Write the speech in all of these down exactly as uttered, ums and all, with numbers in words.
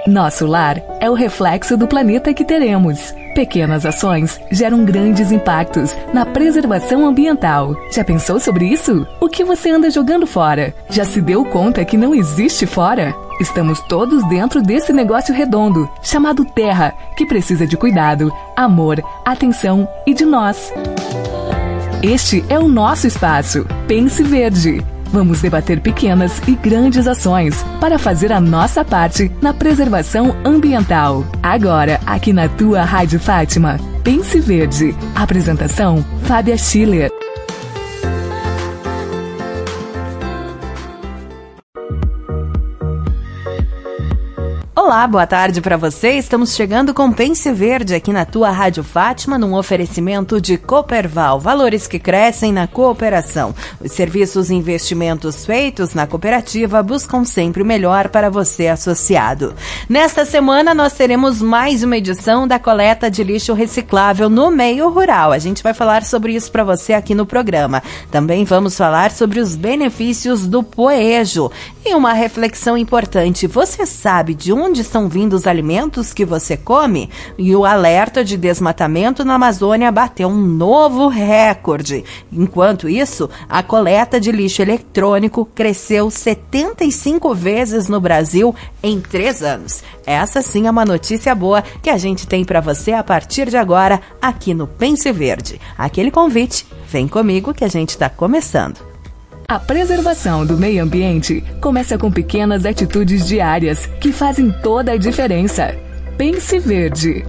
Nosso lar é o reflexo do planeta que teremos. Pequenas ações geram grandes impactos na preservação ambiental. Já pensou sobre isso? O que você anda jogando fora? Já se deu conta que não existe fora? Estamos todos dentro desse negócio redondo, chamado Terra, que precisa de cuidado, amor, atenção e de nós. Este é o nosso espaço. Pense Verde. Vamos debater pequenas e grandes ações para fazer a nossa parte na preservação ambiental. Agora, aqui na tua Rádio Fátima. Pense Verde. Apresentação, Fábia Schiller. Olá, boa tarde para você. Estamos chegando com Pense Verde aqui na tua Rádio Fátima, num oferecimento de Cooperval, valores que crescem na cooperação. Os serviços e investimentos feitos na cooperativa buscam sempre o melhor para você associado. Nesta semana nós teremos mais uma edição da coleta de lixo reciclável no meio rural. A gente vai falar sobre isso para você aqui no programa. Também vamos falar sobre os benefícios do poejo. E uma reflexão importante, você sabe de onde estão vindo os alimentos que você come? E o alerta de desmatamento na Amazônia bateu um novo recorde. Enquanto isso, a coleta de lixo eletrônico cresceu setenta e cinco vezes no Brasil em três anos. Essa sim é uma notícia boa que a gente tem para você a partir de agora aqui no Pense Verde. Aquele convite, vem comigo que a gente está começando. A preservação do meio ambiente começa com pequenas atitudes diárias que fazem toda a diferença. Pense Verde.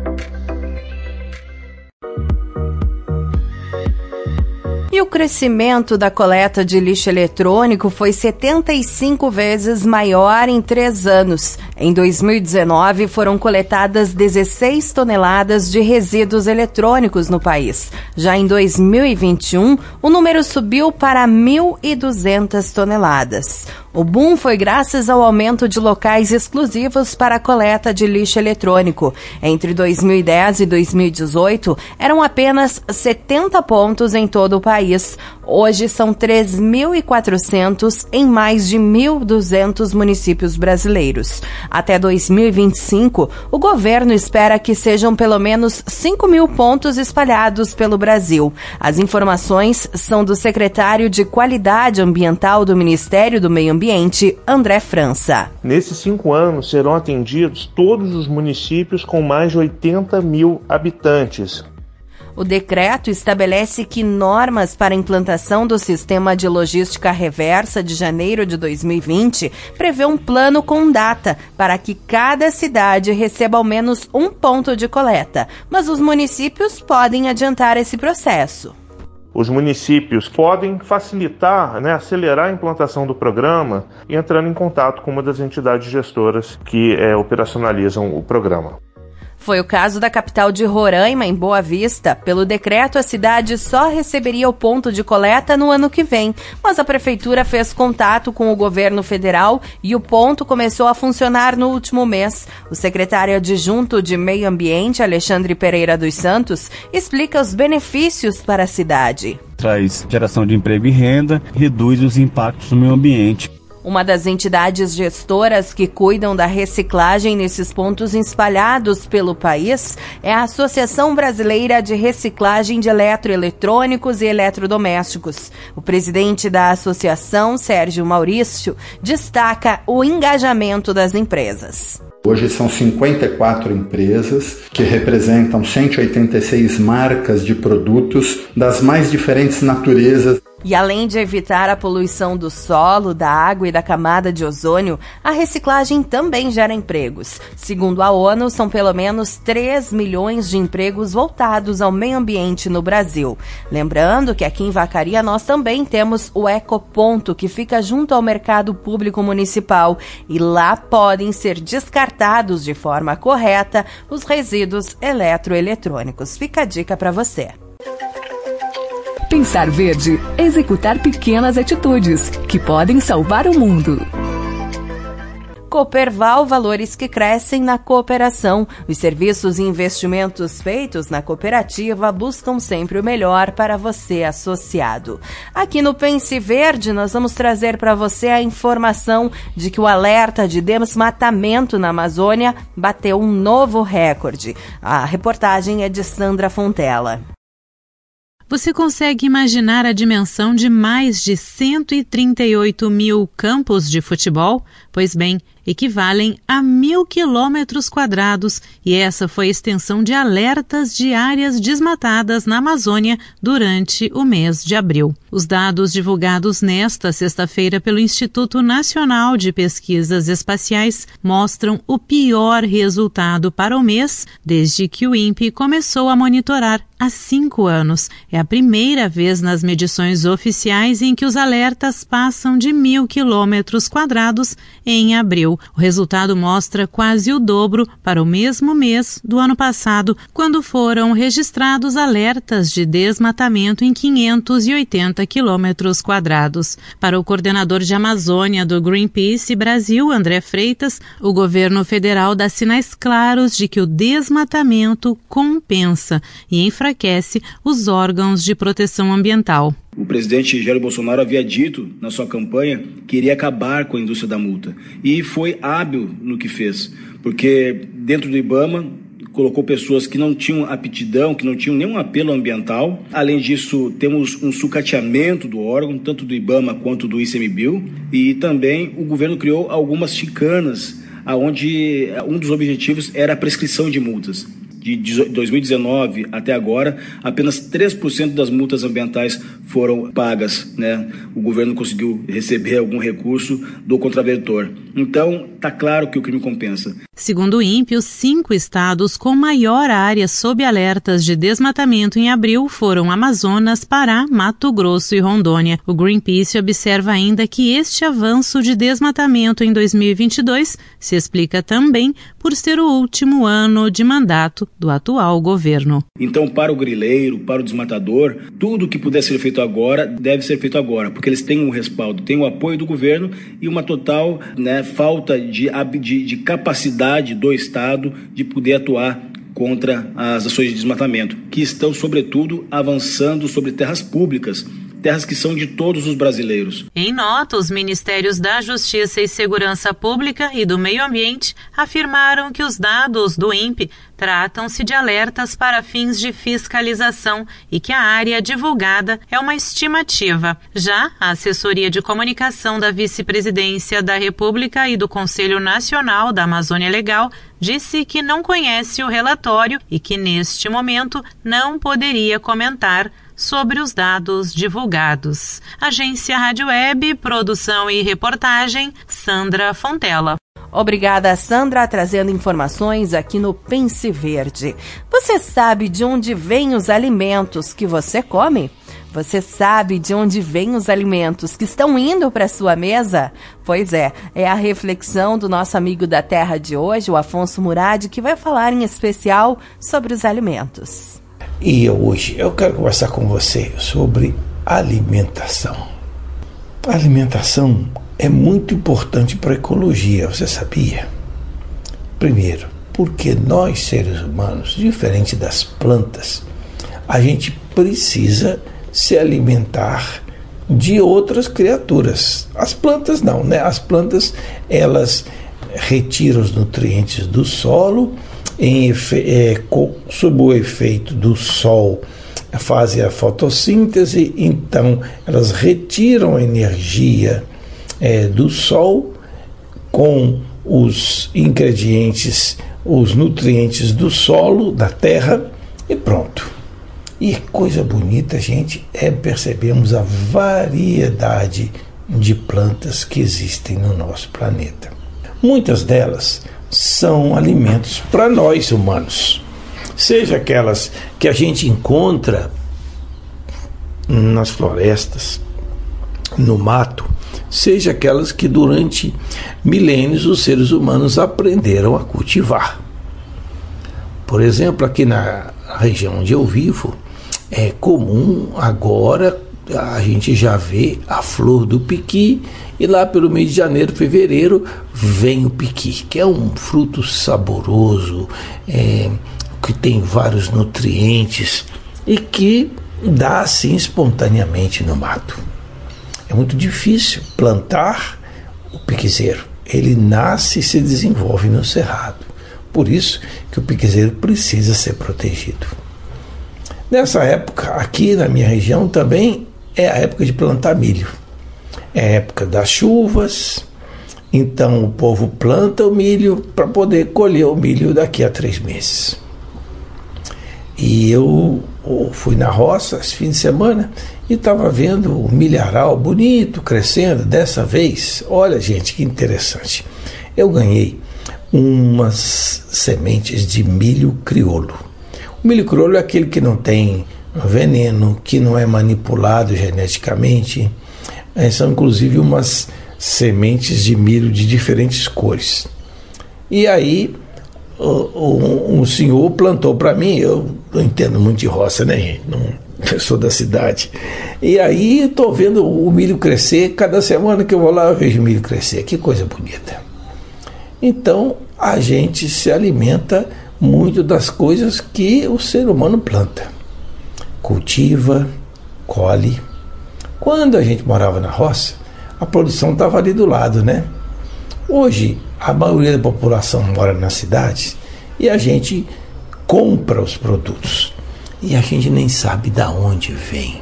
E o crescimento da coleta de lixo eletrônico foi setenta e cinco vezes maior em três anos. Em dois mil e dezenove, foram coletadas dezesseis toneladas de resíduos eletrônicos no país. Já em dois mil e vinte e um, o número subiu para mil e duzentas toneladas. O boom foi graças ao aumento de locais exclusivos para a coleta de lixo eletrônico. Entre dois mil e dez e dois mil e dezoito, eram apenas setenta pontos em todo o país. Hoje são três mil e quatrocentos em mais de mil e duzentos municípios brasileiros. Até dois mil e vinte e cinco, o governo espera que sejam pelo menos cinco mil pontos espalhados pelo Brasil. As informações são do secretário de Qualidade Ambiental do Ministério do Meio Ambiente, André França. Nesses cinco anos serão atendidos todos os municípios com mais de oitenta mil habitantes. O decreto estabelece que normas para a implantação do sistema de logística reversa de janeiro de dois mil e vinte prevê um plano com data para que cada cidade receba ao menos um ponto de coleta, mas os municípios podem adiantar esse processo. Os municípios podem facilitar, né, acelerar a implantação do programa entrando em contato com uma das entidades gestoras que é, operacionalizam o programa. Foi o caso da capital de Roraima, em Boa Vista. Pelo decreto, a cidade só receberia o ponto de coleta no ano que vem, mas a prefeitura fez contato com o governo federal e o ponto começou a funcionar no último mês. O secretário adjunto de Meio Ambiente, Alexandre Pereira dos Santos, explica os benefícios para a cidade. Traz geração de emprego e renda, reduz os impactos no meio ambiente. Uma das entidades gestoras que cuidam da reciclagem nesses pontos espalhados pelo país é a Associação Brasileira de Reciclagem de Eletroeletrônicos e Eletrodomésticos. O presidente da associação, Sérgio Maurício, destaca o engajamento das empresas. Hoje são cinquenta e quatro empresas que representam cento e oitenta e seis marcas de produtos das mais diferentes naturezas. E além de evitar a poluição do solo, da água e da camada de ozônio, a reciclagem também gera empregos. Segundo a ONU, são pelo menos três milhões de empregos voltados ao meio ambiente no Brasil. Lembrando que aqui em Vacaria nós também temos o Ecoponto, que fica junto ao mercado público municipal. E lá podem ser descartados de forma correta os resíduos eletroeletrônicos. Fica a dica para você. Pensar verde, executar pequenas atitudes que podem salvar o mundo. Cooperval, valores que crescem na cooperação. Os serviços e investimentos feitos na cooperativa buscam sempre o melhor para você, associado. Aqui no Pense Verde, nós vamos trazer para você a informação de que o alerta de desmatamento na Amazônia bateu um novo recorde. A reportagem é de Sandra Fontella. Você consegue imaginar a dimensão de mais de cento e trinta e oito mil campos de futebol? Pois bem, equivalem a mil quilômetros quadrados, e essa foi a extensão de alertas de áreas desmatadas na Amazônia durante o mês de abril. Os dados divulgados nesta sexta-feira pelo Instituto Nacional de Pesquisas Espaciais mostram o pior resultado para o mês desde que o INPE começou a monitorar há cinco anos. É a primeira vez nas medições oficiais em que os alertas passam de mil quilômetros quadrados em abril. O resultado mostra quase o dobro para o mesmo mês do ano passado, quando foram registrados alertas de desmatamento em quinhentos e oitenta quilômetros quadrados. Para o coordenador de Amazônia do Greenpeace Brasil, André Freitas, o governo federal dá sinais claros de que o desmatamento compensa e enfraquece os órgãos de proteção ambiental. O presidente Jair Bolsonaro havia dito na sua campanha que iria acabar com a indústria da multa. E foi hábil no que fez, porque dentro do IBAMA colocou pessoas que não tinham aptidão, que não tinham nenhum apelo ambiental. Além disso, temos um sucateamento do órgão, tanto do IBAMA quanto do ICMBio. E também o governo criou algumas chicanas, onde um dos objetivos era a prescrição de multas. De dois mil e dezenove até agora, apenas três por cento das multas ambientais foram pagas, né? O governo conseguiu receber algum recurso do contraventor. Então, está claro que o crime compensa. Segundo o INPE, os cinco estados com maior área sob alertas de desmatamento em abril foram Amazonas, Pará, Mato Grosso e Rondônia. O Greenpeace observa ainda que este avanço de desmatamento em dois mil e vinte e dois se explica também por ser o último ano de mandato do atual governo. Então, para o grileiro, para o desmatador, tudo que puder ser feito agora deve ser feito agora, porque eles têm um respaldo, têm o apoio do governo e uma total, né, falta de, de, de capacidade do Estado de poder atuar contra as ações de desmatamento, que estão, sobretudo, avançando sobre terras públicas, terras que são de todos os brasileiros. Em nota, os Ministérios da Justiça e Segurança Pública e do Meio Ambiente afirmaram que os dados do INPE tratam-se de alertas para fins de fiscalização e que a área divulgada é uma estimativa. Já a assessoria de comunicação da Vice-Presidência da República e do Conselho Nacional da Amazônia Legal disse que não conhece o relatório e que, neste momento, não poderia comentar sobre os dados divulgados. Agência Rádio Web, produção e reportagem, Sandra Fontella. Obrigada, Sandra, trazendo informações aqui no Pense Verde. Você sabe de onde vêm os alimentos que você come? Você sabe de onde vêm os alimentos que estão indo para sua mesa? Pois é, é a reflexão do nosso amigo da terra de hoje, o Afonso Murad, que vai falar em especial sobre os alimentos. E hoje eu quero conversar com você sobre alimentação. A alimentação é muito importante para a ecologia, você sabia? Primeiro, porque nós, seres humanos, diferente das plantas, a gente precisa se alimentar de outras criaturas. As plantas não, né? As plantas, elas retiram os nutrientes do solo, Em efe, é, sob o efeito do sol, fazem a fotossíntese, então elas retiram a energia é, do sol com os ingredientes, os nutrientes do solo, da terra, e pronto. E coisa bonita, gente, é percebemos a variedade de plantas que existem no nosso planeta. Muitas delas são alimentos para nós humanos, seja aquelas que a gente encontra nas florestas, no mato, seja aquelas que durante milênios os seres humanos aprenderam a cultivar. Por exemplo, aqui na região onde eu vivo, é comum agora a gente já vê a flor do piqui, e lá pelo mês de janeiro, fevereiro, vem o piqui, que é um fruto saboroso, é, que tem vários nutrientes e que dá assim espontaneamente no mato. É muito difícil plantar o piquizeiro. Ele nasce e se desenvolve no cerrado. Por isso que o piquizeiro precisa ser protegido. Nessa época, aqui na minha região também é a época de plantar milho. É a época das chuvas, então o povo planta o milho para poder colher o milho daqui a três meses. E eu fui na roça esse fim de semana e estava vendo o milharal bonito, crescendo. Dessa vez, olha gente, que interessante. Eu ganhei umas sementes de milho crioulo. O milho crioulo é aquele que não tem veneno, que não é manipulado geneticamente. São inclusive umas sementes de milho de diferentes cores. E aí um, um senhor plantou para mim. Eu não entendo muito de roça, né, gente? Não, eu sou da cidade. E aí estou vendo o milho crescer. Cada semana que eu vou lá eu vejo o milho crescer. Que coisa bonita. Então a gente se alimenta muito das coisas que o ser humano planta, cultiva, colhe. Quando a gente morava na roça, a produção estava ali do lado, né? Hoje, a maioria da população mora nas cidades e a gente compra os produtos e a gente nem sabe de onde vem.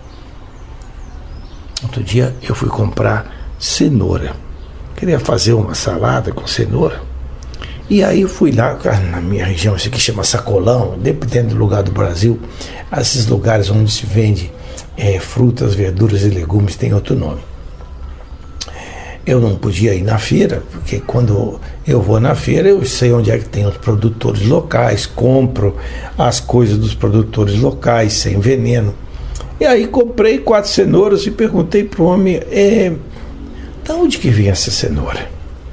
Outro dia eu fui comprar cenoura. Queria fazer uma salada com cenoura. E aí eu fui lá, na minha região, isso aqui chama sacolão, dependendo do lugar do Brasil, esses lugares onde se vende É, frutas, verduras e legumes tem outro nome. Eu não podia ir na feira, porque quando eu vou na feira eu sei onde é que tem os produtores locais, compro as coisas dos produtores locais, sem veneno. E aí comprei quatro cenouras e perguntei para o homem, é, de onde que vem essa cenoura?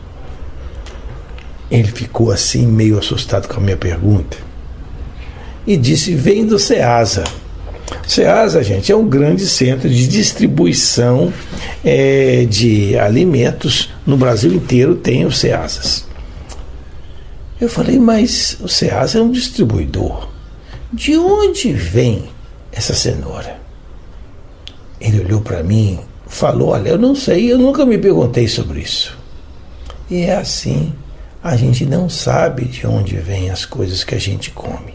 Ele ficou assim meio assustado com a minha pergunta e disse, vem do Ceasa. Ceasa, gente, é um grande centro de distribuição é, de alimentos. No Brasil inteiro tem os Ceasas. Eu falei, mas o Ceasa é um distribuidor. De onde vem essa cenoura? Ele olhou para mim, falou, olha, eu não sei, eu nunca me perguntei sobre isso. E é assim, a gente não sabe de onde vêm as coisas que a gente come.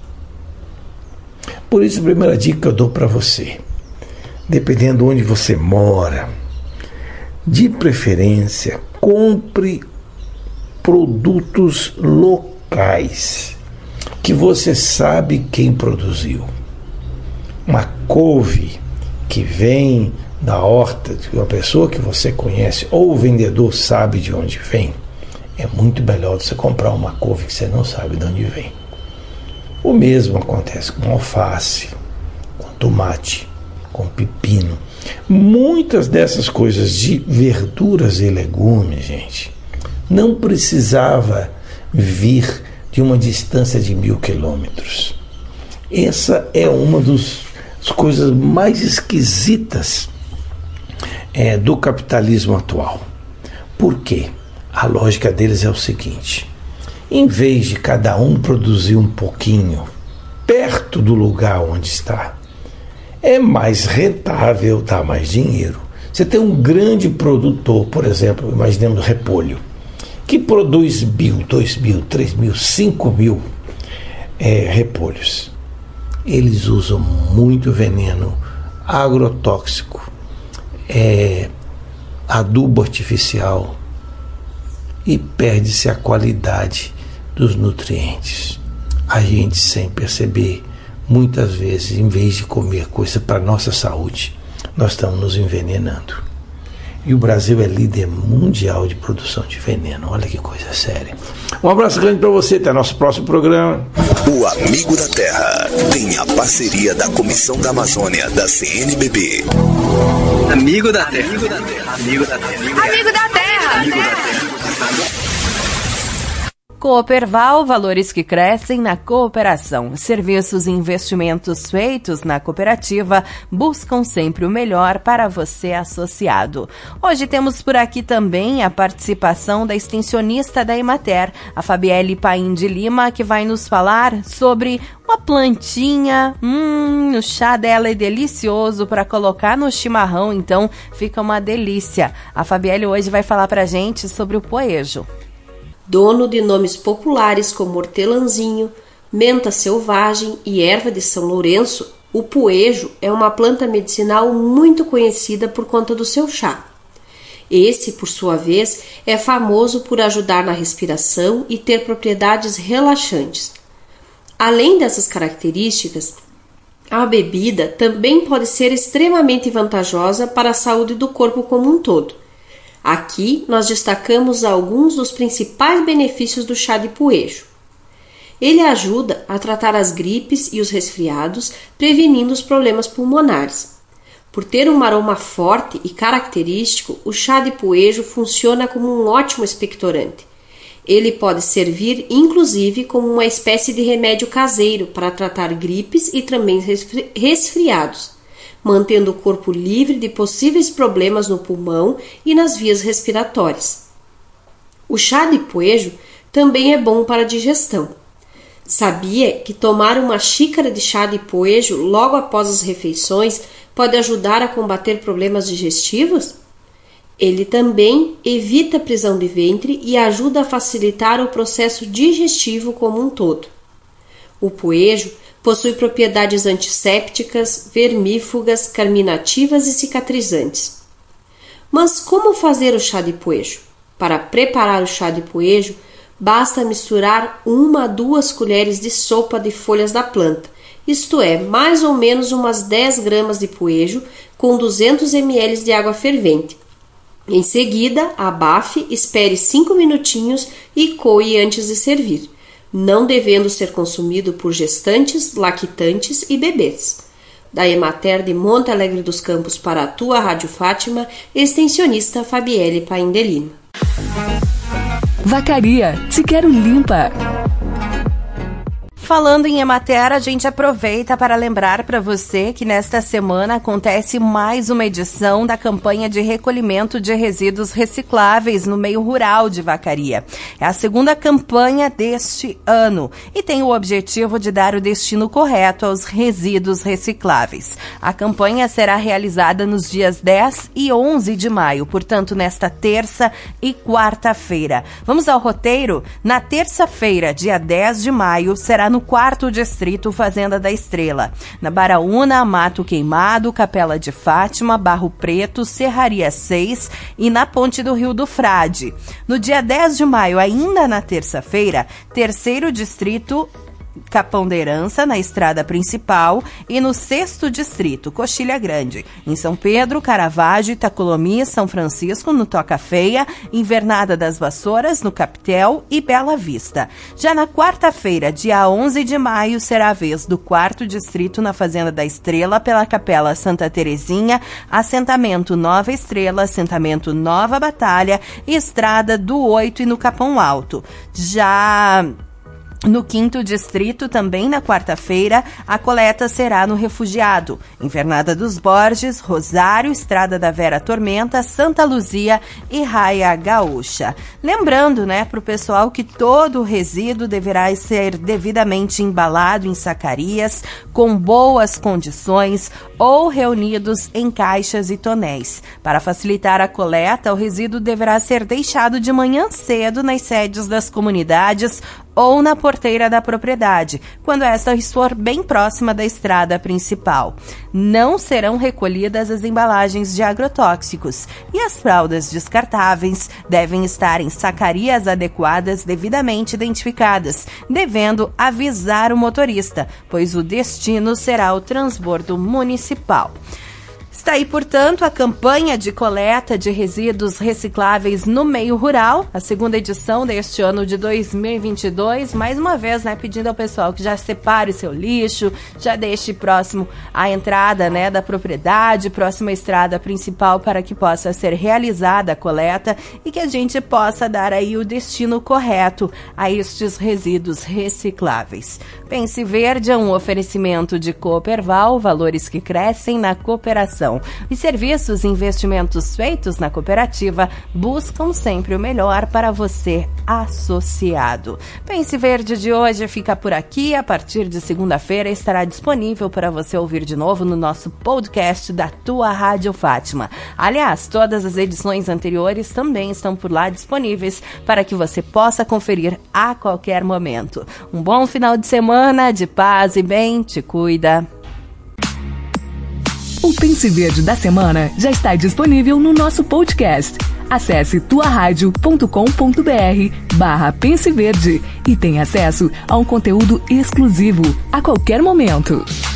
Por isso, a primeira dica que eu dou para você, dependendo de onde você mora, de preferência, compre produtos locais, que você sabe quem produziu. Uma couve que vem da horta de uma pessoa que você conhece, ou o vendedor sabe de onde vem, é muito melhor você comprar uma couve que você não sabe de onde vem. O mesmo acontece com alface, com tomate, com pepino. Muitas dessas coisas de verduras e legumes, gente, não precisava vir de uma distância de mil quilômetros. Essa é uma das coisas mais esquisitas é, do capitalismo atual. Por quê? A lógica deles é o seguinte: em vez de cada um produzir um pouquinho perto do lugar onde está, é mais rentável, dá mais dinheiro. Você tem um grande produtor, por exemplo, imaginemos repolho, que produz mil, dois mil, três mil, cinco mil é, repolhos. Eles usam muito veneno agrotóxico, é, adubo artificial, e perde-se a qualidade dos nutrientes. A gente, sem perceber, muitas vezes, em vez de comer coisa para a nossa saúde, nós estamos nos envenenando. E o Brasil é líder mundial de produção de veneno. Olha que coisa séria. Um abraço grande para você, até nosso próximo programa. O Amigo da Terra tem a parceria da Comissão da Amazônia da C N B B. Amigo da Terra. Amigo da Terra. Amigo da Terra. Amigo da Terra. Amigo da Terra. Cooperval, valores que crescem na cooperação. Serviços e investimentos feitos na cooperativa buscam sempre o melhor para você, associado. Hoje temos por aqui também a participação da extensionista da Emater, a Fabielle Paim de Lima, que vai nos falar sobre uma plantinha. Hum, o chá dela é delicioso para colocar no chimarrão, então fica uma delícia. A Fabielle hoje vai falar pra gente sobre o poejo. Dono de nomes populares como hortelãzinho, menta selvagem e erva de São Lourenço, o poejo é uma planta medicinal muito conhecida por conta do seu chá. Esse, por sua vez, é famoso por ajudar na respiração e ter propriedades relaxantes. Além dessas características, a bebida também pode ser extremamente vantajosa para a saúde do corpo como um todo. Aqui nós destacamos alguns dos principais benefícios do chá de poejo. Ele ajuda a tratar as gripes e os resfriados, prevenindo os problemas pulmonares. Por ter um aroma forte e característico, o chá de poejo funciona como um ótimo expectorante. Ele pode servir inclusive como uma espécie de remédio caseiro para tratar gripes e também resfriados, mantendo o corpo livre de possíveis problemas no pulmão e nas vias respiratórias. O chá de poejo também é bom para a digestão. Sabia que tomar uma xícara de chá de poejo logo após as refeições pode ajudar a combater problemas digestivos? Ele também evita a prisão de ventre e ajuda a facilitar o processo digestivo como um todo. O poejo possui propriedades antissépticas, vermífugas, carminativas e cicatrizantes. Mas como fazer o chá de poejo? Para preparar o chá de poejo, basta misturar uma a duas colheres de sopa de folhas da planta, isto é, mais ou menos umas dez gramas de poejo com duzentos mililitros de água fervente. Em seguida, abafe, espere cinco minutinhos e coe antes de servir, não devendo ser consumido por gestantes, lactantes e bebês. Da Emater de Monte Alegre dos Campos para a tua Rádio Fátima, extensionista Fabielle Paim de Lima. Vacaria, te quero limpa. Falando em Emater, a gente aproveita para lembrar para você que nesta semana acontece mais uma edição da campanha de recolhimento de resíduos recicláveis no meio rural de Vacaria. É a segunda campanha deste ano e tem o objetivo de dar o destino correto aos resíduos recicláveis. A campanha será realizada nos dias dez e onze de maio, portanto nesta terça e quarta-feira. Vamos ao roteiro? Na terça-feira, dia dez de maio, será no quarto distrito Fazenda da Estrela. Na Baraúna, Mato Queimado, Capela de Fátima, Barro Preto, Serraria seis e na Ponte do Rio do Frade. No dia dez de maio, ainda na terça-feira, terceiro distrito Capão da Herança, na estrada principal, e no sexto distrito, Coxilha Grande. Em São Pedro, Caravaggio, Itacolomi, São Francisco, no Toca Feia, Invernada das Vassouras, no Capitel e Bela Vista. Já na quarta-feira, dia onze de maio, será a vez do quarto distrito na Fazenda da Estrela, pela Capela Santa Terezinha, assentamento Nova Estrela, assentamento Nova Batalha, estrada do oito e no Capão Alto. Já no quinto distrito, também na quarta-feira, a coleta será no Refugiado, Invernada dos Borges, Rosário, Estrada da Vera Tormenta, Santa Luzia e Raia Gaúcha. Lembrando, né, para o pessoal que todo o resíduo deverá ser devidamente embalado em sacarias, com boas condições ou reunidos em caixas e tonéis. Para facilitar a coleta, o resíduo deverá ser deixado de manhã cedo nas sedes das comunidades ou na porteira da propriedade, quando esta for bem próxima da estrada principal. Não serão recolhidas as embalagens de agrotóxicos e as fraldas descartáveis devem estar em sacarias adequadas devidamente identificadas, devendo avisar o motorista, pois o destino será o transbordo municipal. Está aí, portanto, a campanha de coleta de resíduos recicláveis no meio rural, a segunda edição deste ano de dois mil e vinte e dois, mais uma vez, né, pedindo ao pessoal que já separe o seu lixo, já deixe próximo à entrada, né, da propriedade, próximo à estrada principal, para que possa ser realizada a coleta e que a gente possa dar aí o destino correto a estes resíduos recicláveis. Pense Verde é um oferecimento de Cooperval, valores que crescem na cooperação. Os serviços e investimentos feitos na cooperativa buscam sempre o melhor para você, associado. Pense Verde de hoje fica por aqui. A partir de segunda-feira estará disponível para você ouvir de novo no nosso podcast da Tua Rádio Fátima. Aliás, todas as edições anteriores também estão por lá disponíveis para que você possa conferir a qualquer momento. Um bom final de semana, de paz e bem, te cuida. O Pense Verde da semana já está disponível no nosso podcast. Acesse tuaradio.com.br barra Pense Verde e tenha acesso a um conteúdo exclusivo a qualquer momento.